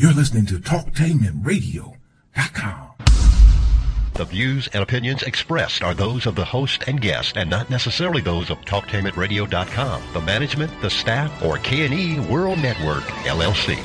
You're listening to TalkTainmentRadio.com. The views and opinions expressed are those of the host and guest and not necessarily those of TalkTainmentRadio.com, the management, the staff, or K&E World Network, LLC.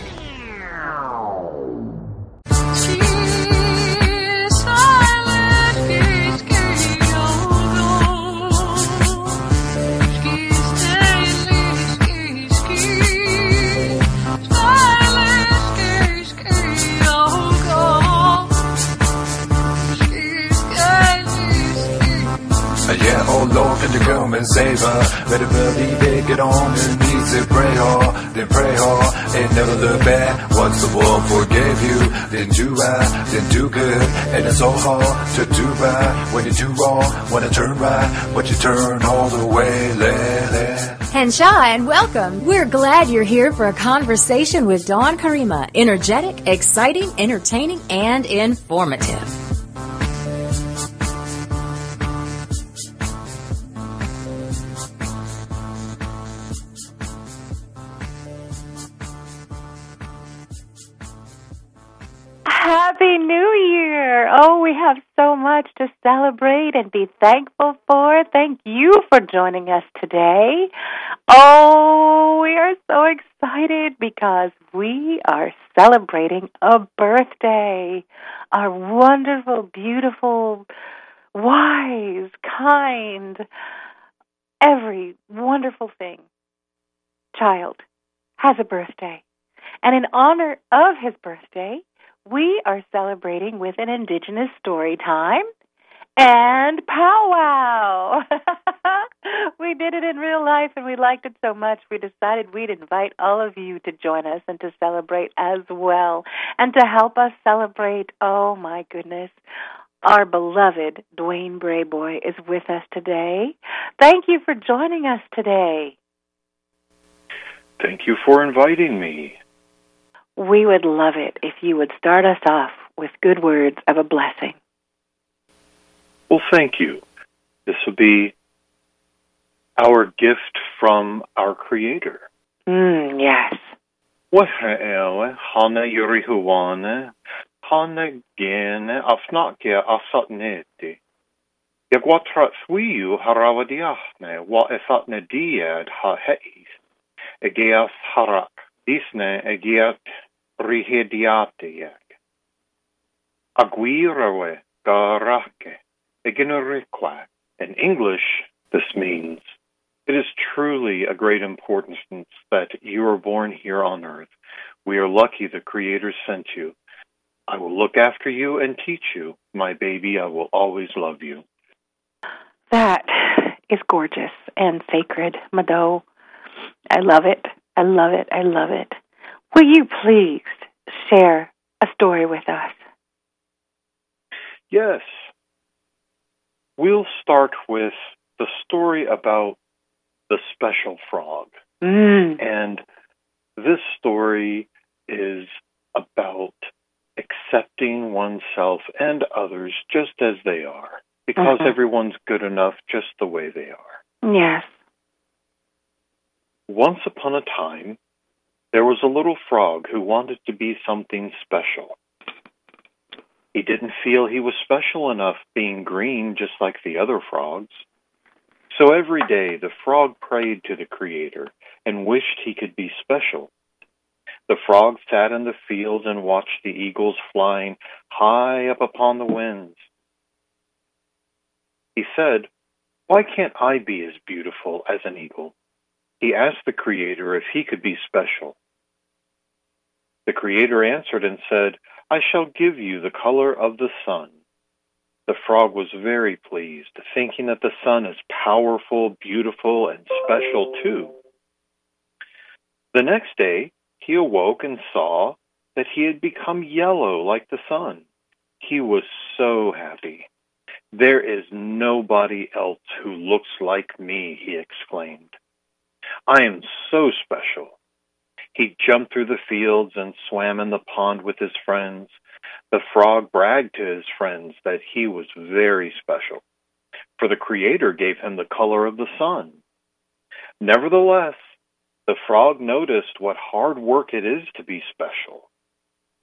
Yeah, oh Lord, can you come and save her? Better believe it, get on your knees and pray hard, then pray hard, and never look back. Once the world forgave you, then do right, then do good. And it's so hard to do right when you do wrong, when you turn right, but you turn all the way left. Henshaw, and welcome. We're glad you're here for a conversation with Dawn Karima. Energetic, exciting, entertaining, and informative. Happy New Year! Oh, we have so much to celebrate and be thankful for. Thank you for joining us today. Oh, we are so excited because we are celebrating a birthday. Our wonderful, beautiful, wise, kind, every wonderful thing child has a birthday. And in honor of his birthday, we are celebrating with an Indigenous story time and powwow. We did it in real life, and we liked it so much, we decided we'd invite all of you to join us and to celebrate as well. And to help us celebrate, oh my goodness, our beloved Dwayne Brayboy is with us today. Thank you for joining us today. Thank you for inviting me. We would love it if you would start us off with good words of a blessing. Well, thank you. This will be our gift from our Creator. Yes. Waha'ewe, hana yurihuwane, hana gene, afnakia afsatneti. Yagwatrat swiyu harawadiachne, wa efatne diad ha heis, egeas harak, disne egeat rihediatiak. Aguirawe garake, eginoriqua. In English, this means, it is truly a great importance that you are born here on earth. We are lucky the Creator sent you. I will look after you and teach you. My baby, I will always love you. That is gorgeous and sacred, Mado. I love it. I love it. I love it. Will you please share a story with us? Yes. We'll start with the story about the special frog. And this story is about accepting oneself and others just as they are, because everyone's good enough just the way they are. Yes. Once upon a time, there was a little frog who wanted to be something special. He didn't feel he was special enough being green just like the other frogs. So every day the frog prayed to the Creator and wished he could be special. The frog sat in the fields and watched the eagles flying high up upon the winds. He said, "Why can't I be as beautiful as an eagle?" He asked the Creator if he could be special. The Creator answered and said, "I shall give you the color of the sun." The frog was very pleased, thinking that the sun is powerful, beautiful, and special too. The next day, he awoke and saw that he had become yellow like the sun. He was so happy. "There is nobody else who looks like me," he exclaimed. "I am so special." He jumped through the fields and swam in the pond with his friends. The frog bragged to his friends that he was very special, for the Creator gave him the color of the sun. Nevertheless, the frog noticed what hard work it is to be special.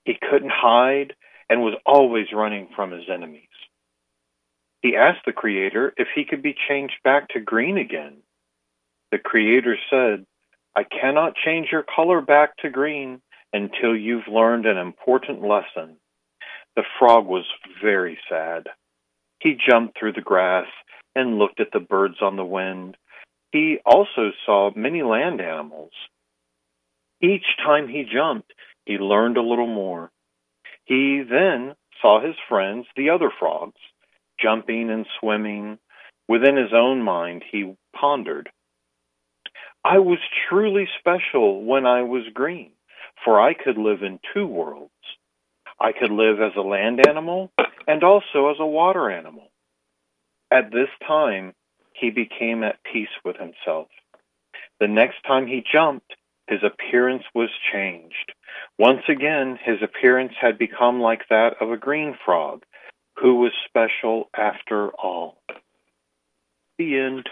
He couldn't hide and was always running from his enemies. He asked the Creator if he could be changed back to green again. The Creator said, "I cannot change your color back to green until you've learned an important lesson." The frog was very sad. He jumped through the grass and looked at the birds on the wind. He also saw many land animals. Each time he jumped, he learned a little more. He then saw his friends, the other frogs, jumping and swimming. Within his own mind, he pondered, "I was truly special when I was green, for I could live in two worlds. I could live as a land animal and also as a water animal." At this time, he became at peace with himself. The next time he jumped, his appearance was changed. Once again, his appearance had become like that of a green frog, who was special after all. The end.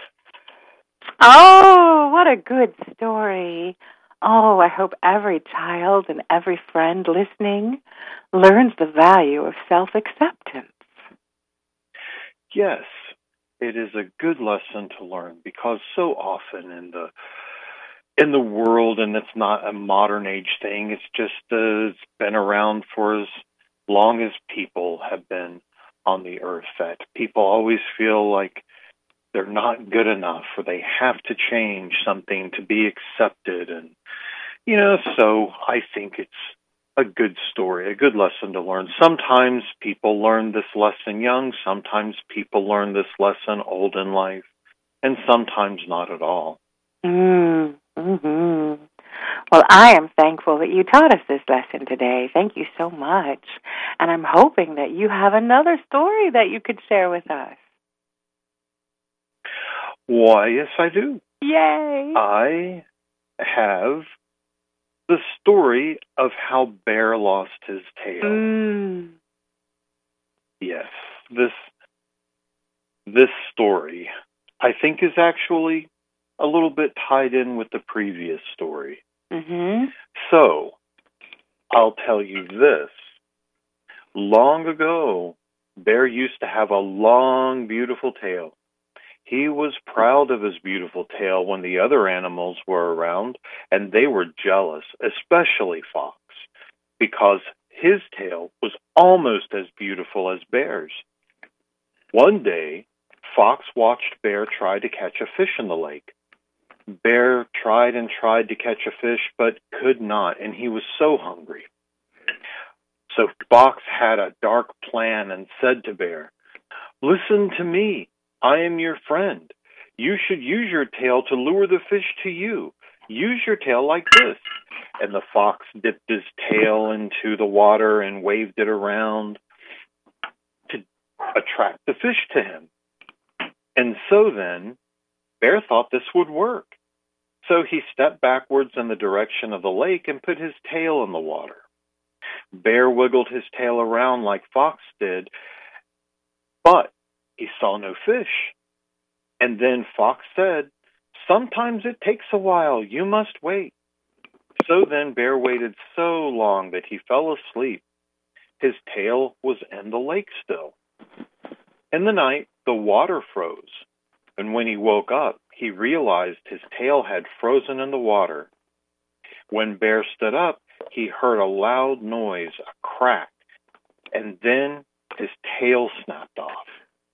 Oh, what a good story. Oh, I hope every child and every friend listening learns the value of self-acceptance. Yes, it is a good lesson to learn, because so often in the world, and it's not a modern age thing, it's just it's been around for as long as people have been on the earth, that people always feel like they're not good enough, or they have to change something to be accepted. And, so I think it's a good story, a good lesson to learn. Sometimes people learn this lesson young, sometimes people learn this lesson old in life, and sometimes not at all. Mm-hmm. Well, I am thankful that you taught us this lesson today. Thank you so much. And I'm hoping that you have another story that you could share with us. Why, yes, I do. Yay! I have the story of how Bear lost his tail. Yes, this story, I think, is actually a little bit tied in with the previous story. Mm-hmm. So, I'll tell you this. Long ago, Bear used to have a long, beautiful tail. He was proud of his beautiful tail when the other animals were around, and they were jealous, especially Fox, because his tail was almost as beautiful as Bear's. One day, Fox watched Bear try to catch a fish in the lake. Bear tried and tried to catch a fish, but could not, and he was so hungry. So Fox had a dark plan and said to Bear, "Listen to me. I am your friend. You should use your tail to lure the fish to you. Use your tail like this." And the fox dipped his tail into the water and waved it around to attract the fish to him. And so then, Bear thought this would work. So he stepped backwards in the direction of the lake and put his tail in the water. Bear wiggled his tail around like Fox did, but he saw no fish. And then Fox said, "Sometimes it takes a while. You must wait." So then Bear waited so long that he fell asleep. His tail was in the lake still. In the night, the water froze. And when he woke up, he realized his tail had frozen in the water. When Bear stood up, he heard a loud noise, a crack, and then his tail snapped off.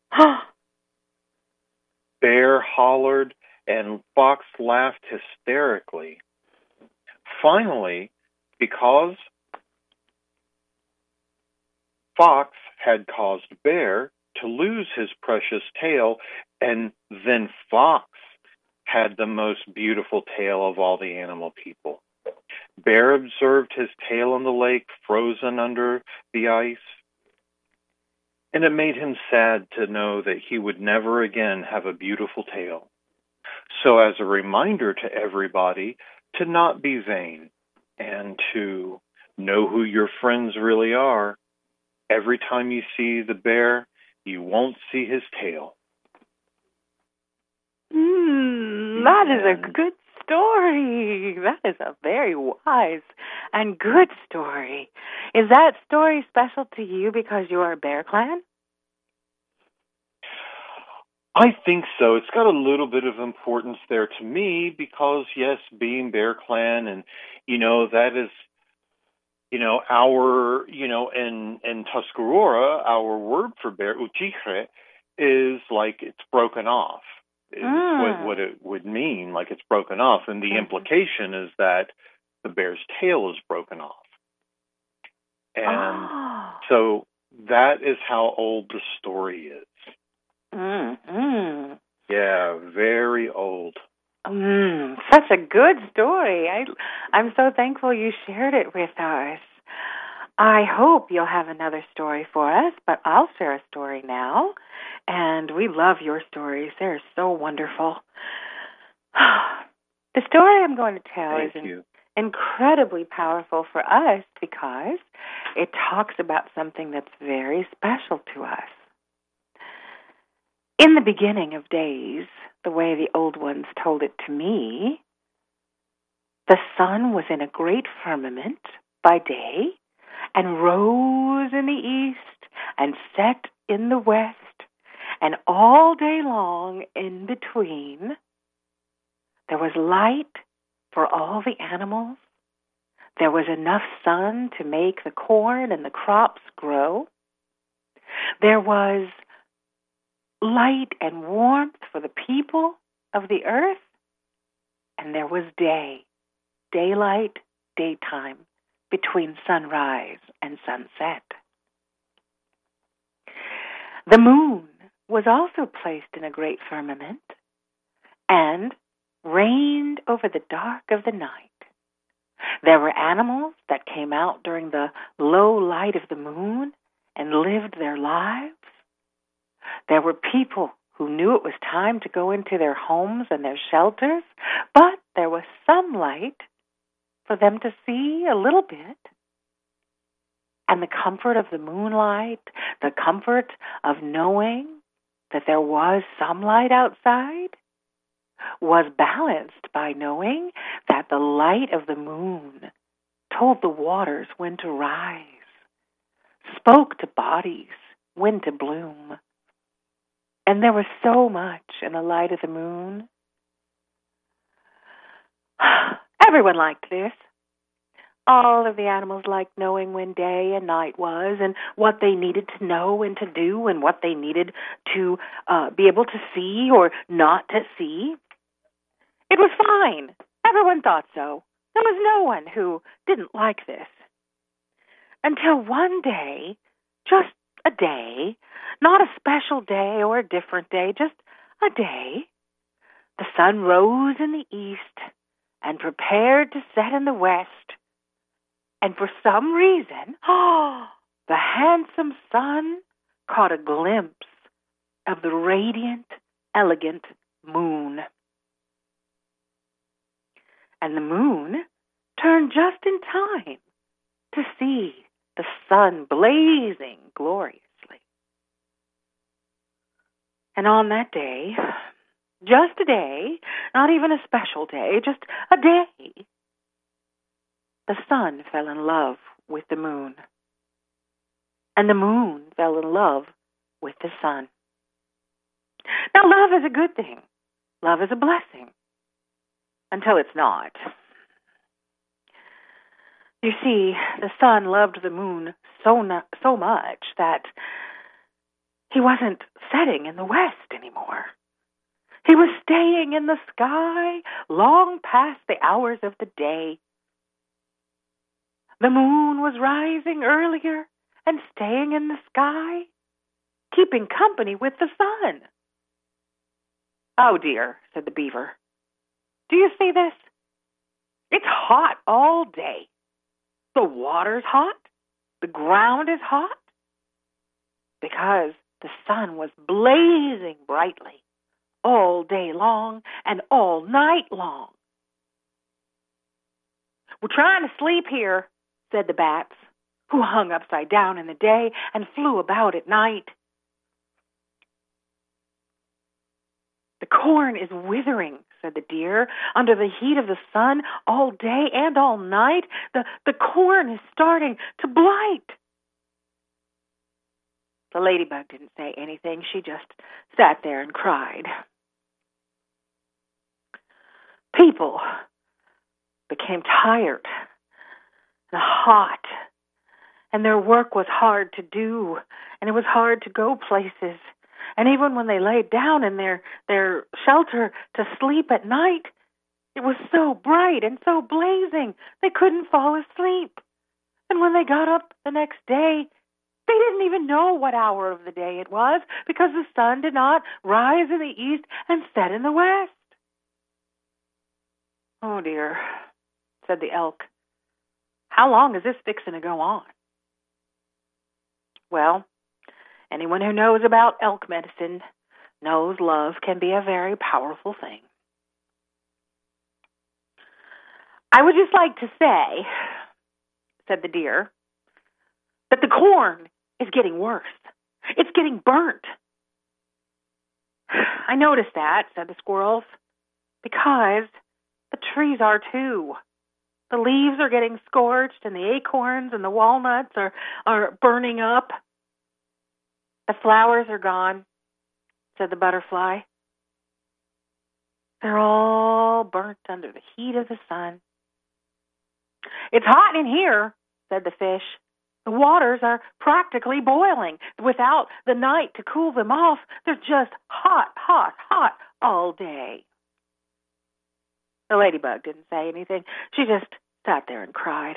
Bear hollered, and Fox laughed hysterically. Finally, because Fox had caused Bear to lose his precious tail, and then Fox had the most beautiful tail of all the animal people. Bear observed his tail in the lake, frozen under the ice, and it made him sad to know that he would never again have a beautiful tail. So as a reminder to everybody to not be vain and to know who your friends really are, every time you see the bear, you won't see his tail. That is a good story. That is a very wise and good story. Is that story special to you because you are a Bear Clan? I think so. It's got a little bit of importance there to me because, yes, being Bear Clan, and, that is, our, in Tuscarora, our word for bear, Uchijre, is like it's broken off. Is what it would mean, like it's broken off. And the implication is that the bear's tail is broken off. And so that is how old the story is. Yeah, very old. Such a good story. I'm so thankful you shared it with us. I hope you'll have another story for us, but I'll share a story now. And we love your stories. They're so wonderful. The story I'm going to tell is incredibly powerful for us because it talks about something that's very special to us. In the beginning of days, the way the old ones told it to me, the sun was in a great firmament by day and rose in the east and set in the west, and all day long in between, there was light for all the animals. There was enough sun to make the corn and the crops grow. There was light and warmth for the people of the earth. And there was daylight, daytime, between sunrise and sunset. The moon was also placed in a great firmament and reigned over the dark of the night. There were animals that came out during the low light of the moon and lived their lives. There were people who knew it was time to go into their homes and their shelters, but there was some light for them to see a little bit. And the comfort of the moonlight, the comfort of knowing that there was some light outside, was balanced by knowing that the light of the moon told the waters when to rise, spoke to bodies when to bloom. And there was so much in the light of the moon. Everyone liked this. All of the animals liked knowing when day and night was and what they needed to know and to do and what they needed to be able to see or not to see. It was fine. Everyone thought so. There was no one who didn't like this. Until one day, just a day, not a special day or a different day, just a day, the sun rose in the east and prepared to set in the west. And for some reason, the handsome sun caught a glimpse of the radiant, elegant moon. And the moon turned just in time to see the sun blazing gloriously. And on that day, just a day, not even a special day, just a day, the sun fell in love with the moon. And the moon fell in love with the sun. Now, love is a good thing. Love is a blessing. Until it's not. You see, the sun loved the moon so much that he wasn't setting in the west anymore. He was staying in the sky long past the hours of the day. The moon was rising earlier and staying in the sky, keeping company with the sun. Oh dear, said the beaver. Do you see this? It's hot all day. The water's hot. The ground is hot. Because the sun was blazing brightly all day long and all night long. We're trying to sleep here, said the bats, who hung upside down in the day and flew about at night. The corn is withering, said the deer. Under the heat of the sun, all day and all night, the corn is starting to blight. The ladybug didn't say anything. She just sat there and cried. People became tired and hot, and their work was hard to do, and it was hard to go places. And even when they laid down in their shelter to sleep at night, it was so bright and so blazing, they couldn't fall asleep. And when they got up the next day, they didn't even know what hour of the day it was, because the sun did not rise in the east and set in the west. "Oh, dear," said the elk. "How long is this fixing to go on?" Well, anyone who knows about elk medicine knows love can be a very powerful thing. "I would just like to say," said the deer, "that the corn is getting worse. It's getting burnt." "I noticed that," said the squirrels, "because the trees are too. The leaves are getting scorched, and the acorns and the walnuts are burning up." "The flowers are gone," said the butterfly. "They're all burnt under the heat of the sun." "It's hot in here," said the fish. "The waters are practically boiling. Without the night to cool them off, they're just hot, hot, hot all day." The ladybug didn't say anything. She just sat there and cried.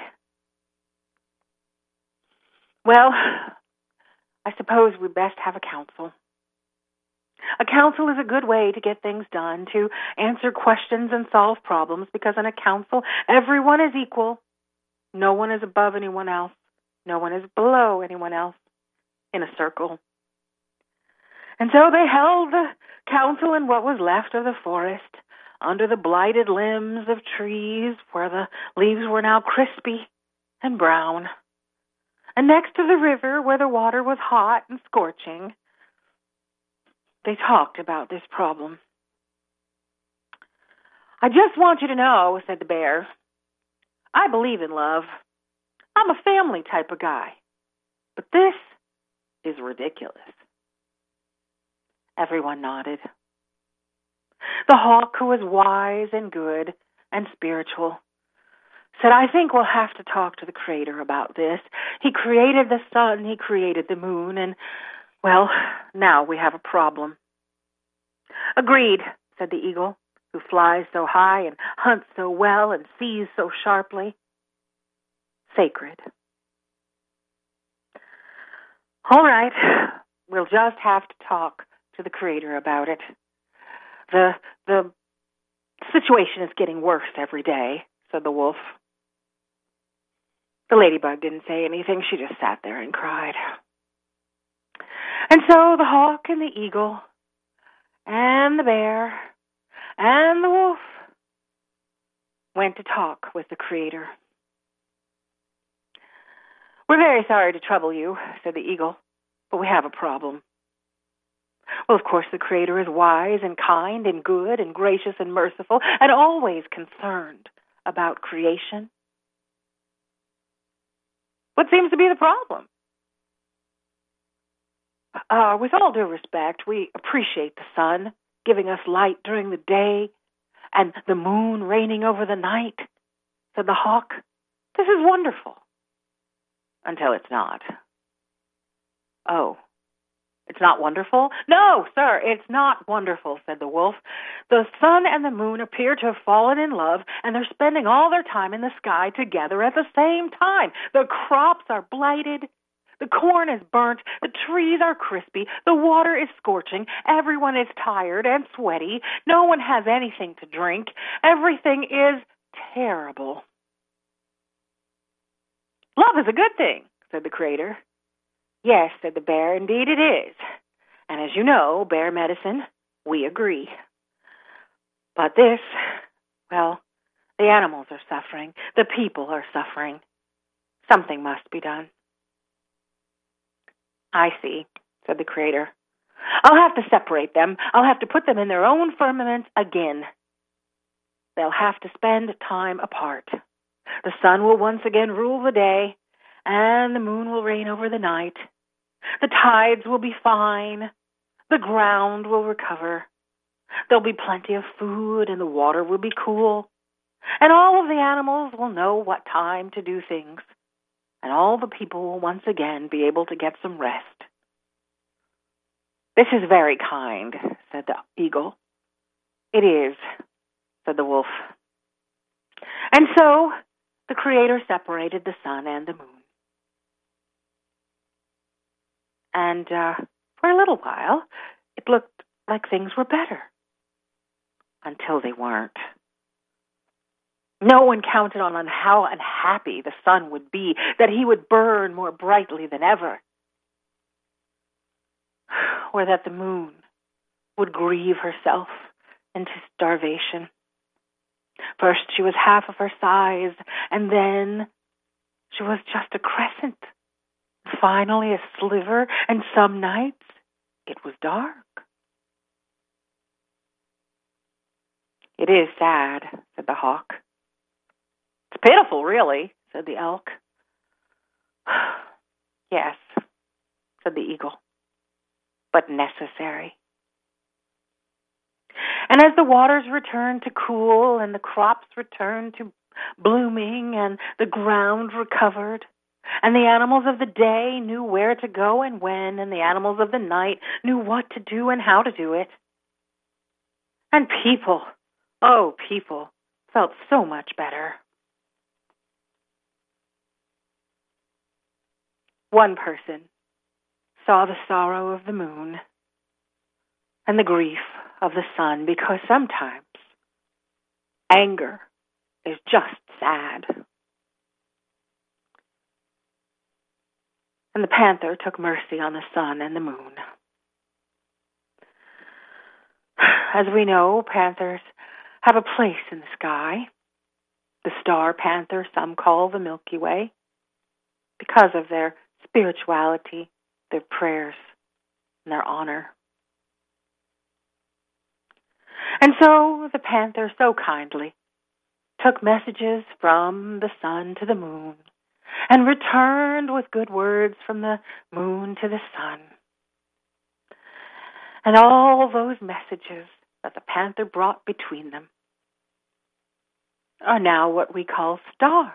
"Well, I suppose we best have a council. A council is a good way to get things done, to answer questions and solve problems, because in a council, everyone is equal. No one is above anyone else. No one is below anyone else in a circle." And so they held the council in what was left of the forest, under the blighted limbs of trees where the leaves were now crispy and brown, and next to the river where the water was hot and scorching. They talked about this problem. "I just want you to know," said the bear, "I believe in love. I'm a family type of guy. But this is ridiculous." Everyone nodded. The hawk, who was wise and good and spiritual, said, "I think we'll have to talk to the Creator about this. He created the sun, He created the moon, and, well, now we have a problem." "Agreed," said the eagle, who flies so high and hunts so well and sees so sharply. "Sacred." "All right, we'll just have to talk to the Creator about it. The situation is getting worse every day," said the wolf. The ladybug didn't say anything. She just sat there and cried. And so the hawk and the eagle and the bear and the wolf went to talk with the Creator. "We're very sorry to trouble you," said the eagle, "but we have a problem." Well, of course, the Creator is wise and kind and good and gracious and merciful and always concerned about creation. What seems to be the problem? With all due respect, we appreciate the sun giving us light during the day and the moon reigning over the night, said the hawk. "This is wonderful." Until it's not. "Oh. It's not wonderful?" "No, sir, it's not wonderful," said the wolf. "The sun and the moon appear to have fallen in love, and they're spending all their time in the sky together at the same time. The crops are blighted. The corn is burnt. The trees are crispy. The water is scorching. Everyone is tired and sweaty. No one has anything to drink. Everything is terrible." "Love is a good thing," said the Creator. "Yes," said the bear, "indeed it is. And as you know, bear medicine, we agree. But this, well, the animals are suffering. The people are suffering. Something must be done." "I see," said the Creator. "I'll have to separate them. I'll have to put them in their own firmaments again. they'll have to spend time apart. The sun will once again rule the day, and the moon will reign over the night. The tides will be fine. The ground will recover. There'll be plenty of food, and the water will be cool. And all of the animals will know what time to do things. And all the people will once again be able to get some rest. This is very kind, said the eagle. It is, said the wolf. And so the Creator separated the sun and the moon. And for a little while, it looked like things were better. Until they weren't. No one counted on how unhappy the sun would be, that he would burn more brightly than ever. Or that the moon would grieve herself into starvation. First she was half of her size, and then she was just a crescent. Finally a sliver, and some nights it was dark. It is sad, said the hawk. It's pitiful, really, said the elk. Yes, said the eagle, but necessary. And as the waters returned to cool, and the crops returned to blooming, and the ground recovered, and the animals of the day knew where to go and when, and the animals of the night knew what to do and how to do it. And people, people felt so much better. One person saw the sorrow of the moon and the grief of the sun, because sometimes anger is just sad. And the panther took mercy on the sun and the moon. As we know, panthers have a place in the sky. The star panther some call the Milky Way, because of their spirituality, their prayers, and their honor. And so the panther so kindly took messages from the sun to the moon and returned with good words from the moon to the sun. And all those messages that the panther brought between them are now what we call stars.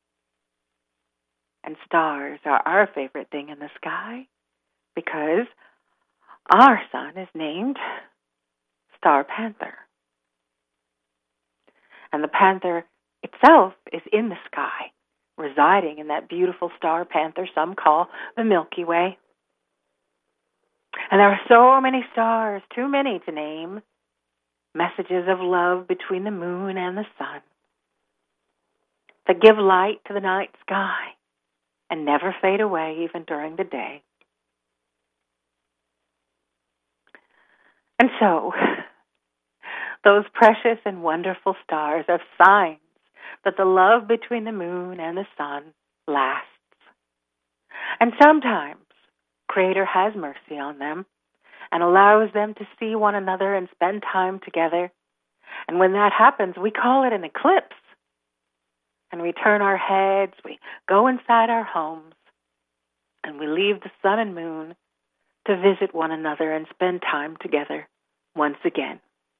And stars are our favorite thing in the sky because our sun is named Star Panther. And the panther itself is in the sky, residing in that beautiful star panther some call the Milky Way. And there are so many stars, too many to name, messages of love between the moon and the sun that give light to the night sky and never fade away even during the day. And so, those precious and wonderful stars are signs that the love between the moon and the sun lasts. And sometimes, Creator has mercy on them and allows them to see one another and spend time together. And when that happens, we call it an eclipse. And we turn our heads, we go inside our homes, and we leave the sun and moon to visit one another and spend time together once again.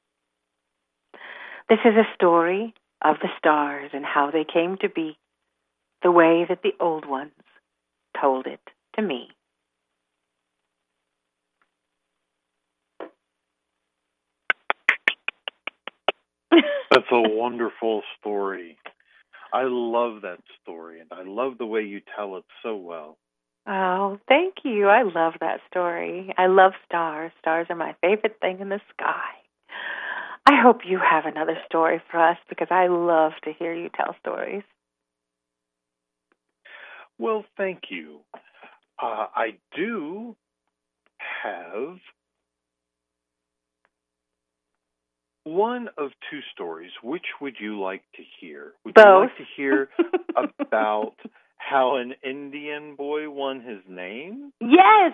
This is a story of the stars and how they came to be the way that the old ones told it to me. That's a wonderful story. I love that story, and I love the way you tell it so well. Oh, thank you. I love that story. I love stars. Stars are my favorite thing in the sky. I hope you have another story for us because I love to hear you tell stories. Well, thank you. I do have one of two stories. Which would you like to hear? Would Both. you like to hear about how an Indian boy won his name? Yes.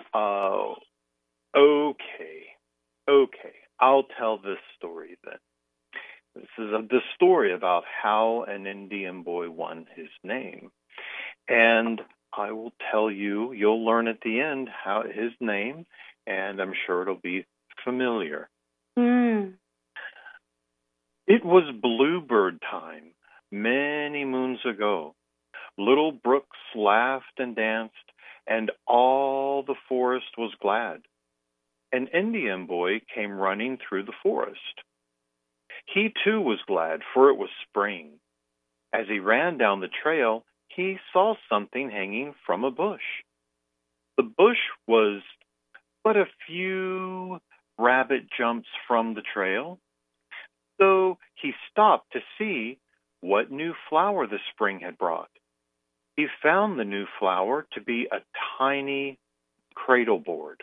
Okay. I'll tell this story then. This is the story about how an Indian boy won his name. And I will tell you, you'll learn at the end how his name, and I'm sure it'll be familiar. Mm. It was bluebird time many moons ago. Little brooks laughed and danced, and all the forest was glad. An Indian boy came running through the forest. He too was glad, for it was spring. As he ran down the trail, he saw something hanging from a bush. The bush was but a few rabbit jumps from the trail, so he stopped to see what new flower the spring had brought. He found the new flower to be a tiny cradle board.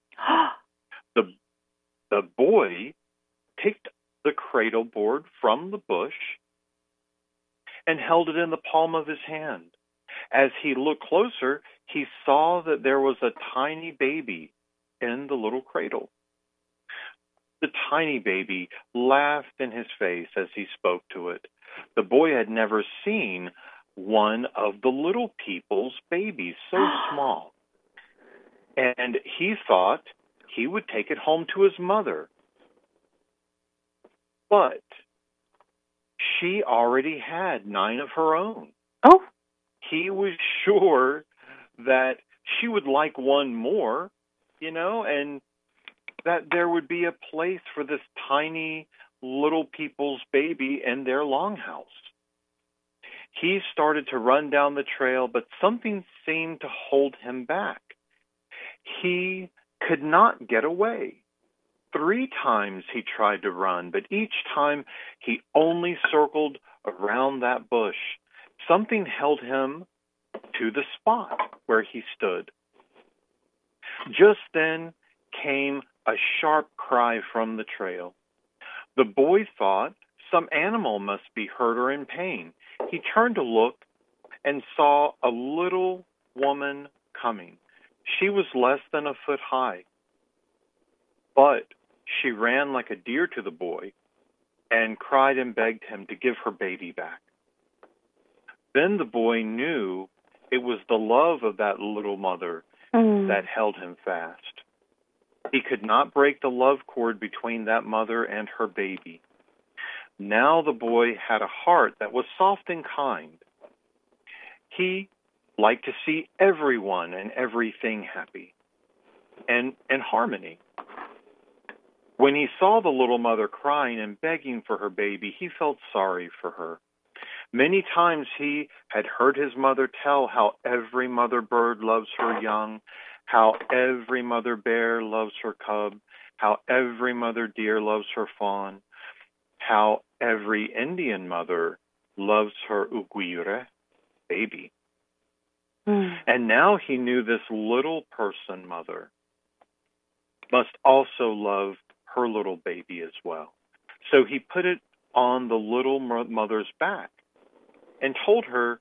The boy picked the cradle board from the bush and held it in the palm of his hand. As he looked closer, he saw that there was a tiny baby in the little cradle. The tiny baby laughed in his face as he spoke to it. The boy had never seen one of the little people's babies so small. And he thought he would take it home to his mother. But she already had 9 of her own. Oh. He was sure that she would like one more, and that there would be a place for this tiny little people's baby in their longhouse. He started to run down the trail, but something seemed to hold him back. He could not get away. 3 times he tried to run, but each time he only circled around that bush. Something held him to the spot where he stood. Just then came a sharp cry from the trail. The boy thought some animal must be hurt or in pain. He turned to look and saw a little woman coming. She was less than a foot high, but she ran like a deer to the boy and cried and begged him to give her baby back. Then the boy knew it was the love of that little mother that held him fast. He could not break the love cord between that mother and her baby. Now the boy had a heart that was soft and kind. He liked to see everyone and everything happy and in harmony. When he saw the little mother crying and begging for her baby, he felt sorry for her. Many times he had heard his mother tell how every mother bird loves her young, how every mother bear loves her cub, how every mother deer loves her fawn, how every Indian mother loves her uguire, baby. And now he knew this little person mother must also love her little baby as well. So he put it on the little mother's back and told her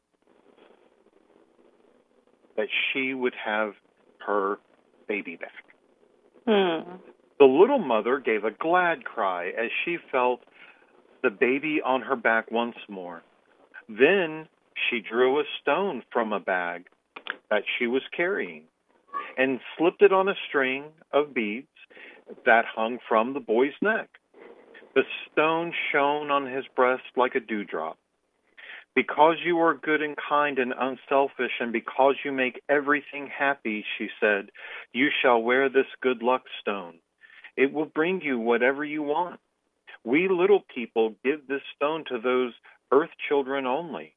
that she would have her baby back. The little mother gave a glad cry as she felt the baby on her back once more. Then she drew a stone from a bag that she was carrying and slipped it on a string of beads that hung from the boy's neck. The stone shone on his breast like a dewdrop. Because you are good and kind and unselfish, and because you make everything happy, she said, you shall wear this good luck stone. It will bring you whatever you want. We little people give this stone to those earth children only,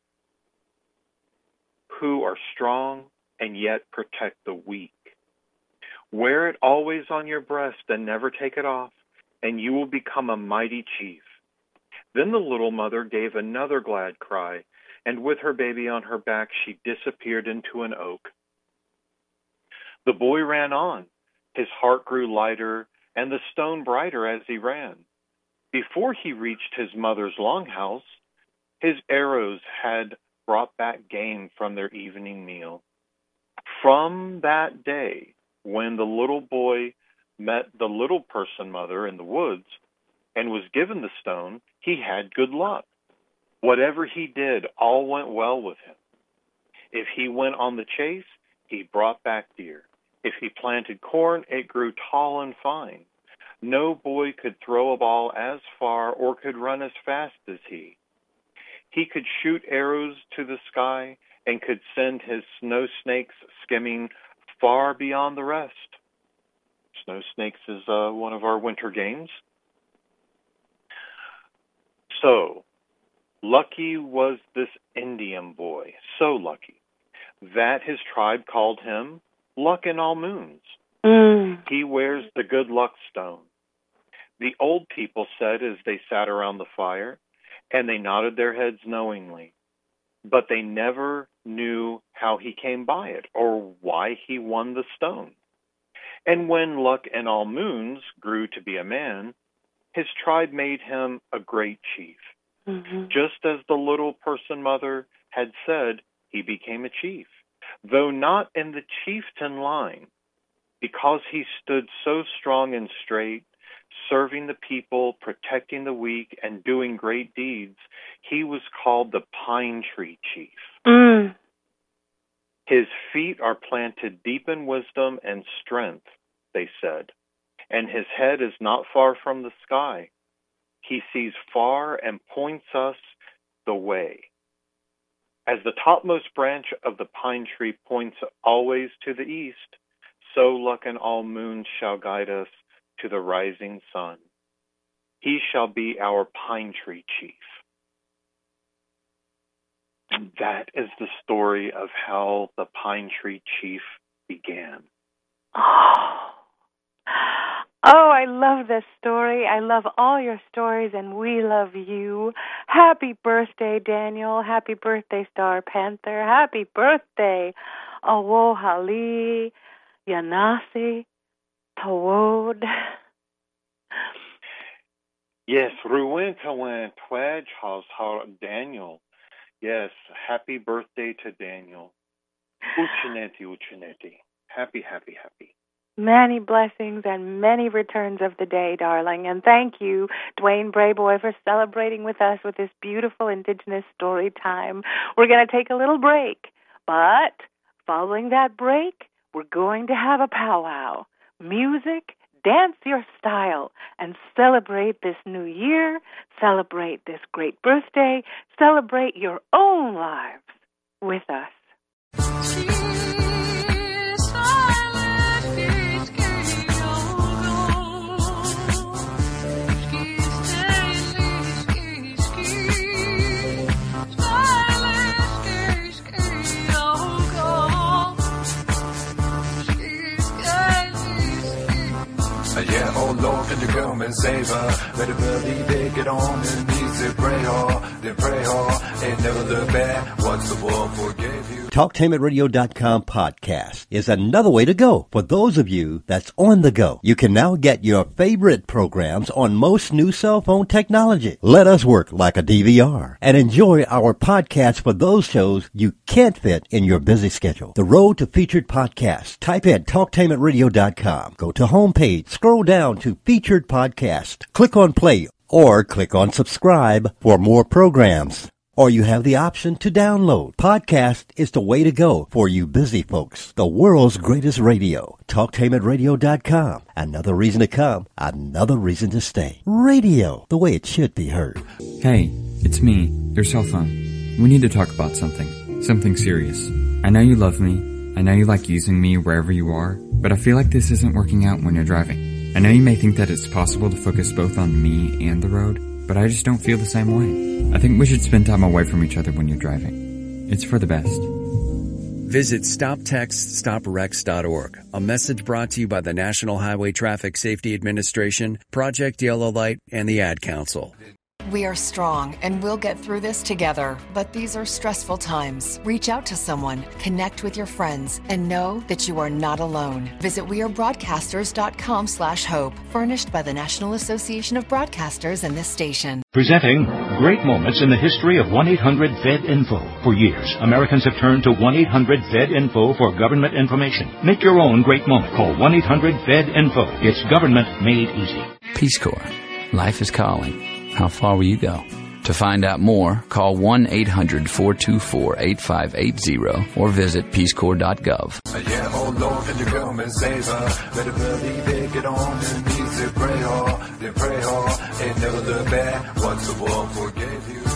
who are strong and yet protect the weak. Wear it always on your breast and never take it off, and you will become a mighty chief. Then the little mother gave another glad cry, and with her baby on her back, she disappeared into an oak. The boy ran on. His heart grew lighter, and the stone brighter as he ran. Before he reached his mother's longhouse, his arrows had brought back game from their evening meal. From that day, when the little boy met the little person mother in the woods and was given the stone, he had good luck. Whatever he did, all went well with him. If he went on the chase, he brought back deer. If he planted corn, it grew tall and fine. No boy could throw a ball as far or could run as fast as he. He could shoot arrows to the sky and could send his snow snakes skimming far beyond the rest. Snow snakes is one of our winter games. So, lucky was this Indian boy, so lucky, that his tribe called him Luck in All Moons. He wears the good luck stone. The old people said as they sat around the fire, and they nodded their heads knowingly, but they never knew how he came by it or why he won the stone. And when Luck in All Moons grew to be a man, his tribe made him a great chief. Just as the little person mother had said, he became a chief, though not in the chieftain line, because he stood so strong and straight, serving the people, protecting the weak, and doing great deeds. He was called the Pine Tree Chief. His feet are planted deep in wisdom and strength, they said, and his head is not far from the sky. He sees far and points us the way. As the topmost branch of the pine tree points always to the east, so Luck in All Moons shall guide us to the rising sun. He shall be our Pine Tree Chief. And that is the story of how the Pine Tree Chief began. Oh, I love this story. I love all your stories, and we love you. Happy birthday, Daniel. Happy birthday, Star Panther. Happy birthday, Awohali, Yanasi, Tawod. Yes, Ruwintawan Twedge House Daniel. Yes, happy birthday to Daniel. Uchineti. Happy. Many blessings and many returns of the day, darling. And thank you, Dwayne Brayboy, for celebrating with us with this beautiful Indigenous story time. We're going to take a little break, but following that break, we're going to have a powwow. Music, dance your style, and celebrate this new year, celebrate this great birthday, celebrate your own lives with us. Yeah, oh Lord, can you come and save her? Better believe it, get on your knees and pray hard, then pray hard, and never look back. Once the world forgave you. TalkTameItRadio.com podcast is another way to go. For those of you that's on the go, you can now get your favorite programs on most new cell phone technology. Let us work like a DVR and enjoy our podcast for those shows you can't fit in your busy schedule. The road to featured podcasts. Type in TalkTameItRadio.com. Go to homepage, scroll down to featured podcast, click on play or click on subscribe for more programs. Or you have the option to download. Podcast is the way to go for you busy folks. The world's greatest radio. TalkTameItRadio.com. Another reason to come. Another reason to stay. Radio, the way it should be heard. Hey, it's me, your cell phone. We need to talk about something. Something serious. I know you love me. I know you like using me wherever you are. But I feel like this isn't working out when you're driving. I know you may think that it's possible to focus both on me and the road, but I just don't feel the same way. I think we should spend time away from each other when you're driving. It's for the best. Visit StopTextStopWrecks.org. A message brought to you by the National Highway Traffic Safety Administration, Project Yellow Light, and the Ad Council. We are strong and we'll get through this together, but these are stressful times. Reach out to someone, connect with your friends, and know that you are not alone. Visit wearebroadcasters.com/hope, furnished by the National Association of Broadcasters and this station. Presenting great moments in the history of 1-800-VED-INFO. For years, Americans have turned to 1-800-VED-INFO for government information. Make your own great moment. Call 1-800-VED-INFO. It's government made easy. Peace Corps. Life is calling. How far will you go? To find out more, call 1-800-424-8580 or visit peacecorps.gov. Yeah, oh Lord, can you come and save her? Better believe it, get on your knees and pray hard, then pray hard, and never look back. Once the world forgave you.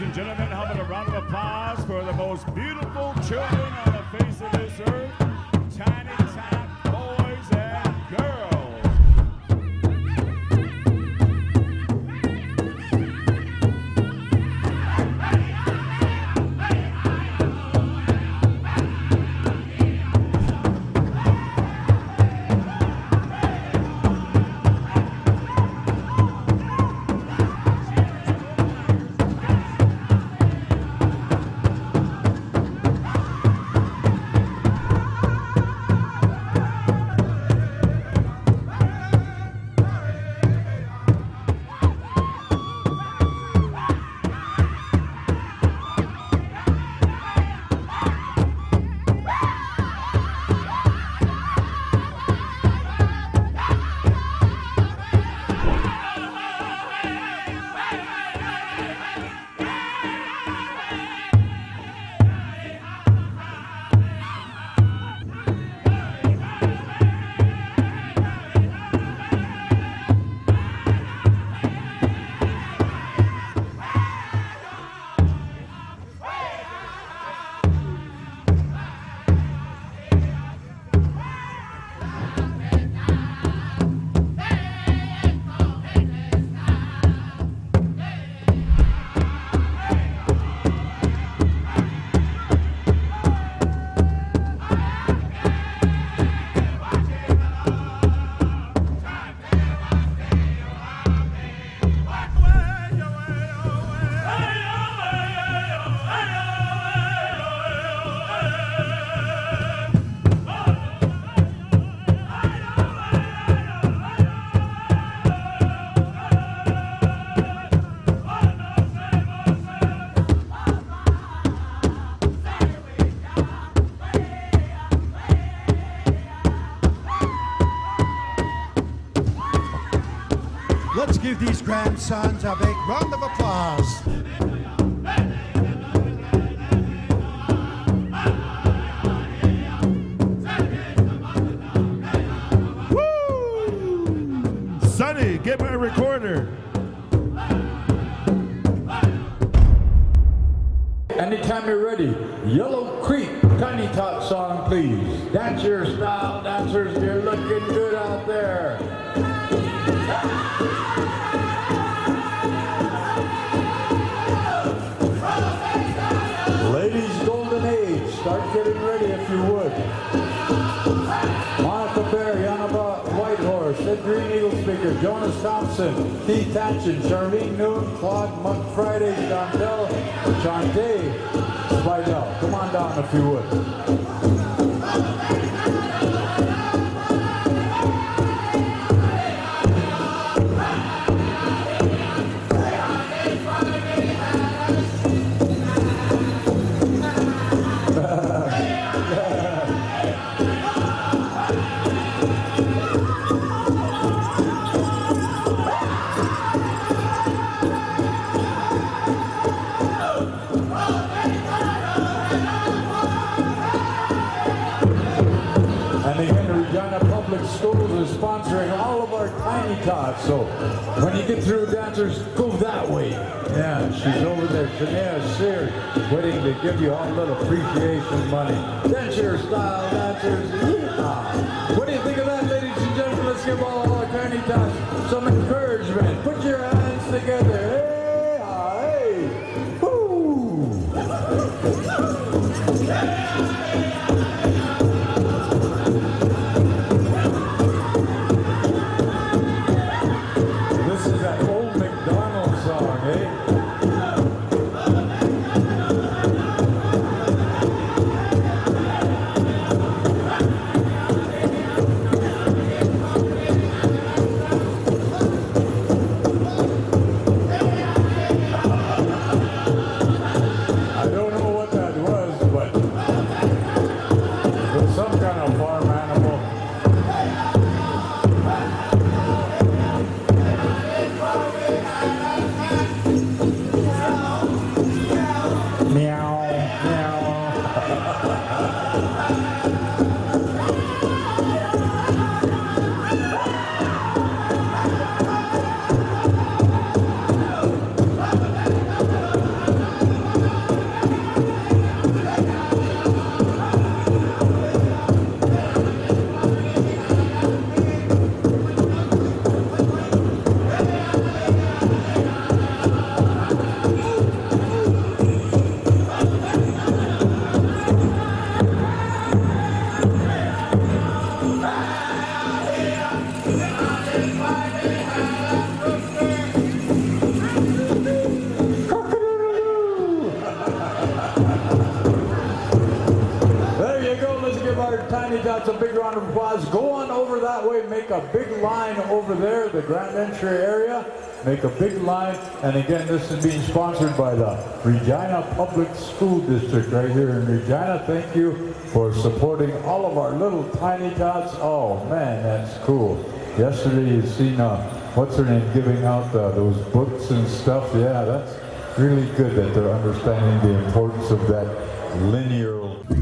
and gentlemen, how about a round of applause for the most beautiful children on the face of this earth, Tiny Tot boys and girls. Let's give these grandsons a big round of applause. Woo! Sonny, get my recorder. Anytime you're ready, Yellow Creek Tiny Tot song, please. That's your style, dancers. You're looking good out there. Ladies' golden age, start getting ready if you would. Monica Bear, Yanaba Whitehorse, Ed Green Eagle Speaker, Jonas Thompson, Keith Tatchin, Charlene Noon, Claude Monk Friday, Dontel, Chante, Spidell. Come on down if you would. Schools is sponsoring all of our Tiny Tots, so when you get through, dancers, go that way. Yeah, she's over there. Shania Sears waiting to give you all a little appreciation money. That's your style, dancers. Yeah. What do you think of that, ladies and gentlemen? Let's give all our Tiny Tots some encouragement. Put your hands together. Hey, hey, woo! Tots, a big round of applause. Go on over that way, make a big line over there, the Grand Entry area. Make a big line. And again, this is being sponsored by the Regina Public School District right here in Regina. Thank you for supporting all of our little tiny tots. Oh man, that's cool. Yesterday you seen, what's her name, giving out those books and stuff. Yeah, that's really good that they're understanding the importance of that linear.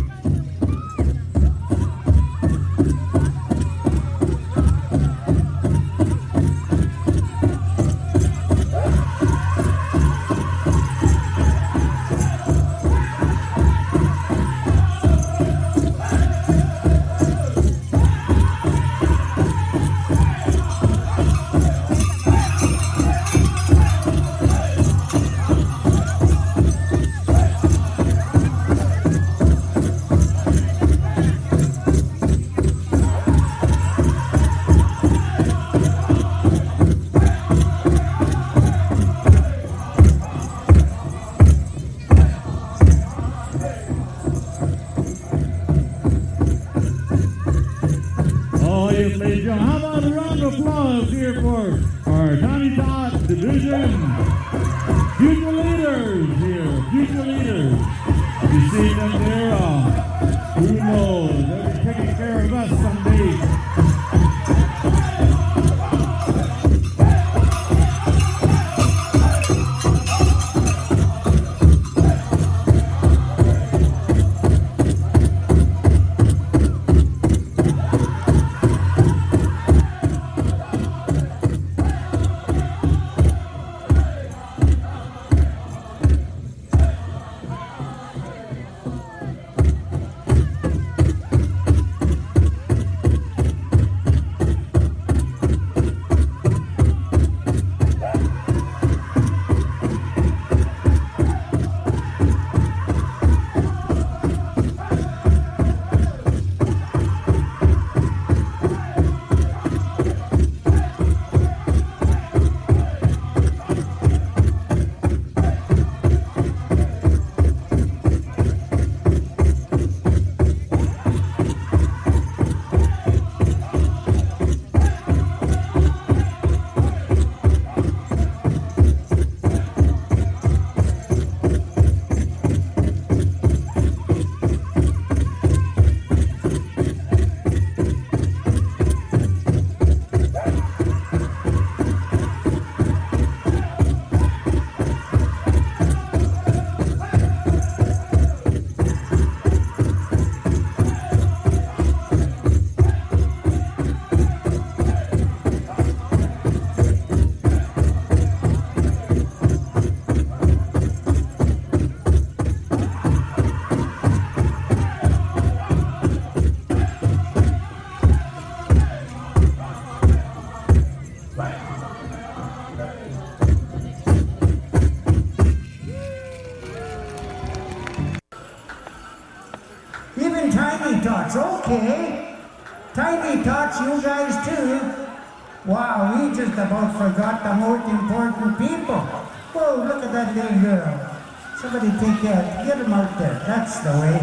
Okay. Tiny Tots, you guys too. Wow, we just about forgot the most important people. Whoa, look at that little girl. Somebody take care. Get him out there. That's the way.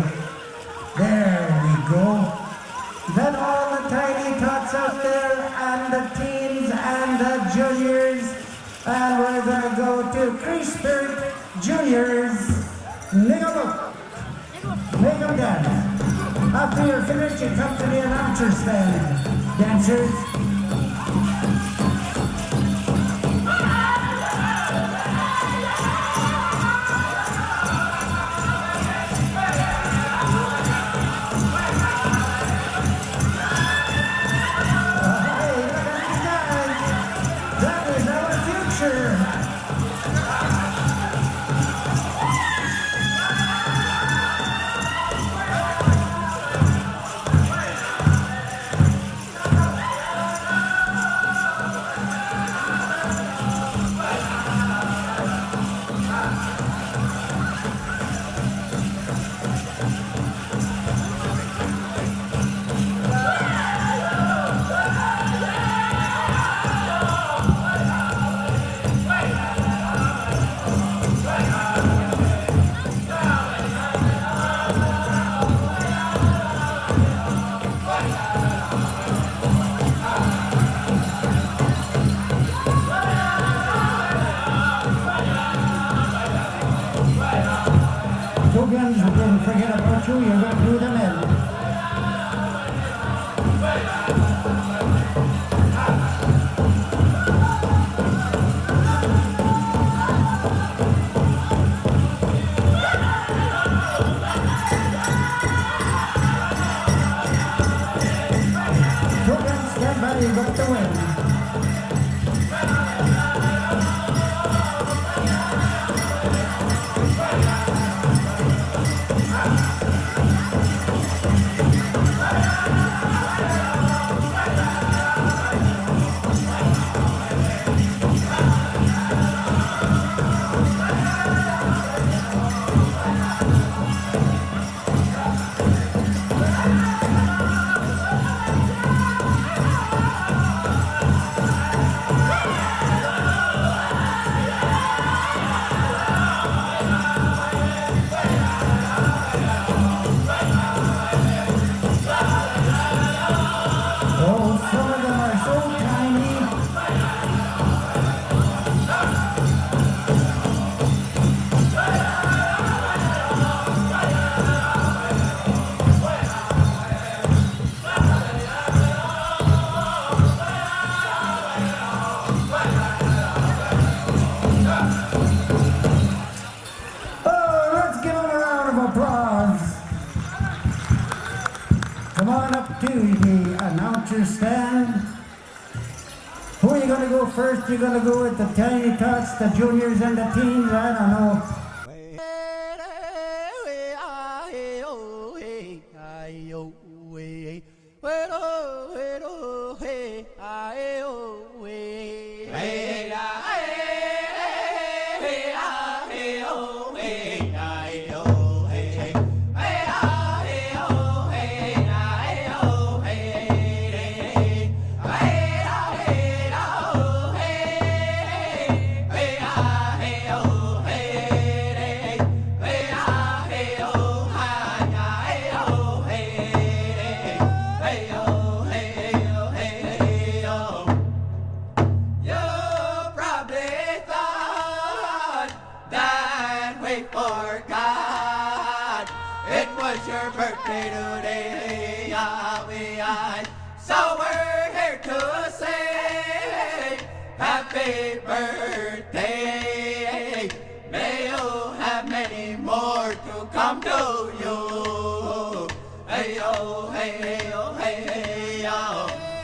There we go. Then all the Tiny Tots out there, and the teens, and the juniors. And we're going to go to Cree Spirit Juniors. Make them up. Make them dance. After you're finished, you come to the announcer stand. Dancers. Guns, we didn't forget about you. You're going to do the medal. Two Guns, stand by. You got the win. Come on up to the announcer stand. Who are you going to go first? You're going to go with the Tiny Tots, the juniors and the teens? I don't know. Happy birthday. May you have many more to come to you. Hey yo, hey, hey yo, hey, hey yo.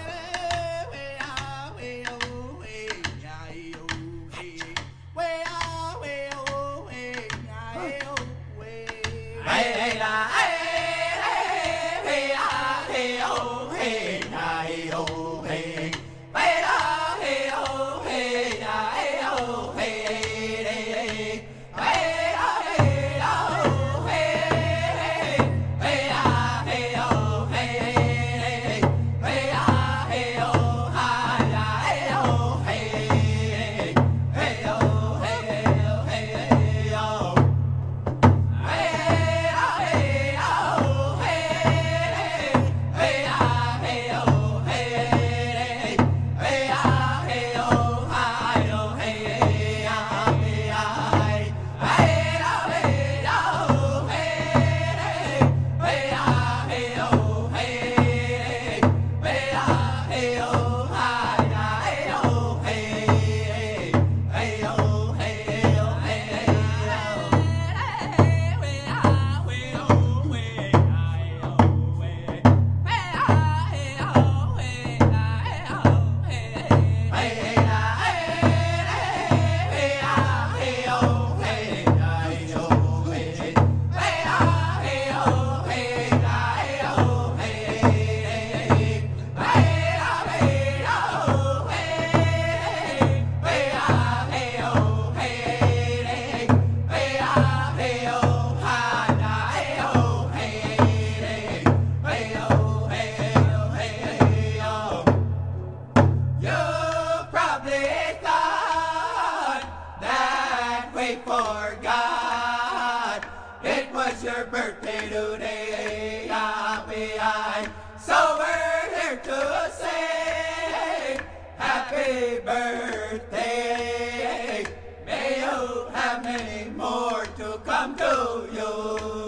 So we're here to say happy birthday. May you have many more to come to you.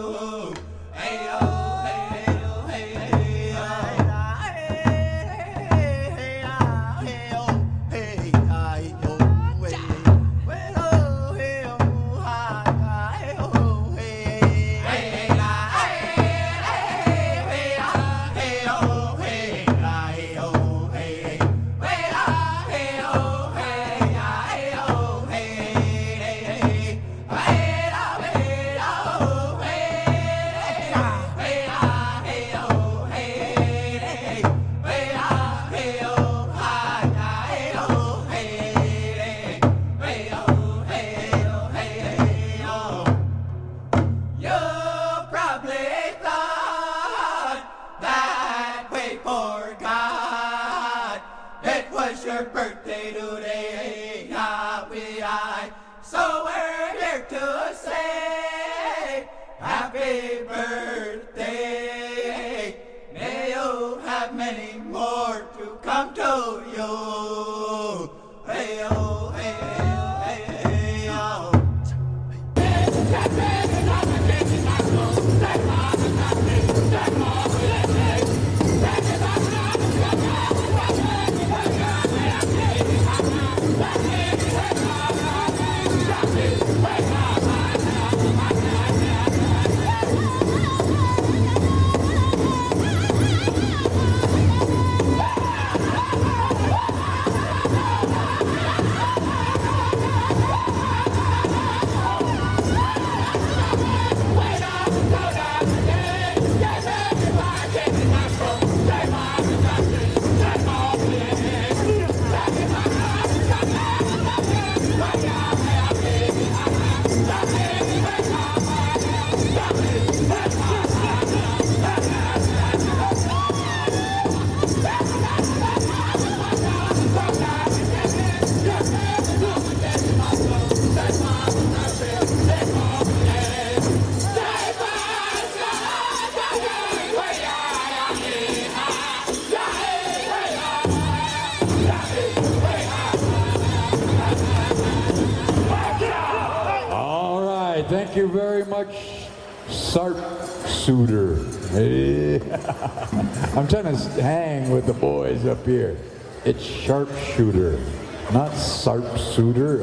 you very much, Sharpshooter. Hey. I'm trying to hang with the boys up here. It's Sharpshooter, not Sharpshooter.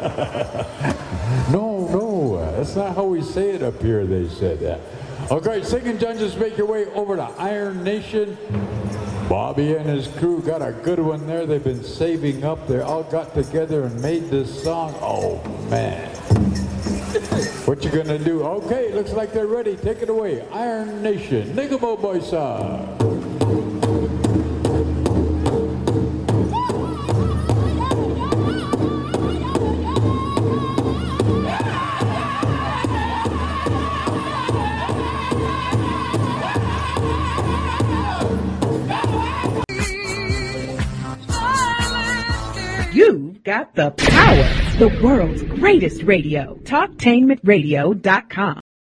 No, that's not how we say it up here, they said that. Okay, singing judges, make your way over to Iron Nation. Bobby and his crew got a good one there. They've been saving up. They all got together and made this song. Oh, man. What you gonna do? Okay, looks like they're ready. Take it away. Iron Nation. Nigamo Boysa. You've got the power. The world's greatest radio. TalkTainmentRadio.com.